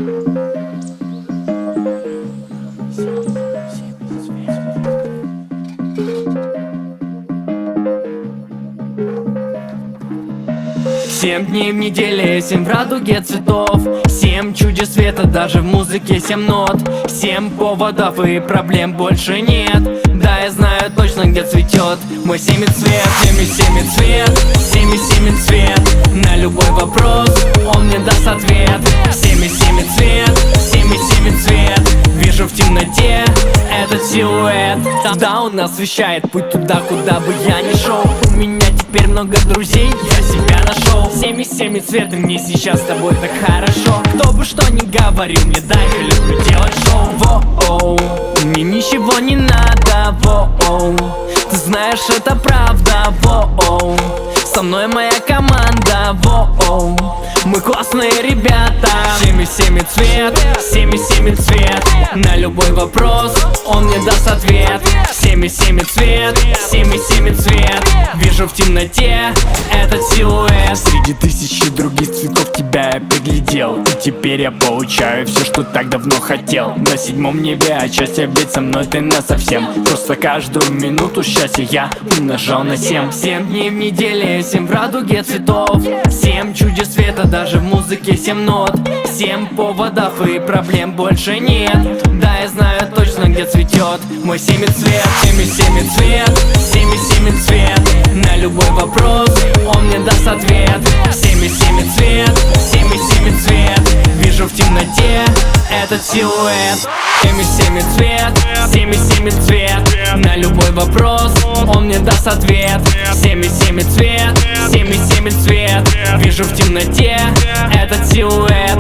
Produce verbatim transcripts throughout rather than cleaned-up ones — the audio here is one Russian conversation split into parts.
Семь дней в неделе, семь в радуге цветов, семь чудес света, даже в музыке семь нот. Семь поводов и проблем больше нет. Да, я знаю точно, где цветет мой семицвет. Семь и семь цвет, семь и семь цвет. На любой вопрос он мне даст ответ. Семь и семь цвет, семь и семь цвет. Вижу в темноте этот силуэт. Да, он освещает путь туда, куда бы я ни шел. У меня теперь много друзей, я себя нашел. Семь и семь цвет, и мне сейчас с тобой так хорошо. Кто бы что ни говорил, мне дай, я люблю делать шоу. Воу, мне ничего не надо, воу. Ты знаешь, это правда, воу. Со мной моя команда, воу. Мы классные ребята. Семь и семь цвет, семь и семь цвет. На любой вопрос он мне даст ответ. Семь и семь цвет, семь и семь цвет. Вижу в темноте этот силуэт. Среди тысячи других цветов тебя я приглядел, и теперь я получаю все, что так давно хотел. На седьмом небе от счастья, ведь со мной ты насовсем. Просто каждую минуту счастья я умножал на семь. Семь дней в неделе, семь в радуге цветов, семь чудес света, даже в музыке семь нот. Семь поводов и проблем больше нет. Да, я знаю точно, где цветет мой семицвет. Семь и семь цвет, семь и семь цвет. На любой вопрос он мне даст ответ. Семь и семь цвет, семь и семь цвет. Вижу в темноте этот силуэт. Семь и семь цвет, семь и семь цвет. На любой вопрос он мне даст ответ. Семь и семь цвет, семь и семь цвет. Вижу в темноте этот силуэт.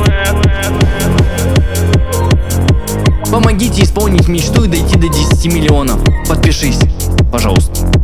Помогите исполнить мечту и дойти до десяти миллионов. Подпишись, пожалуйста.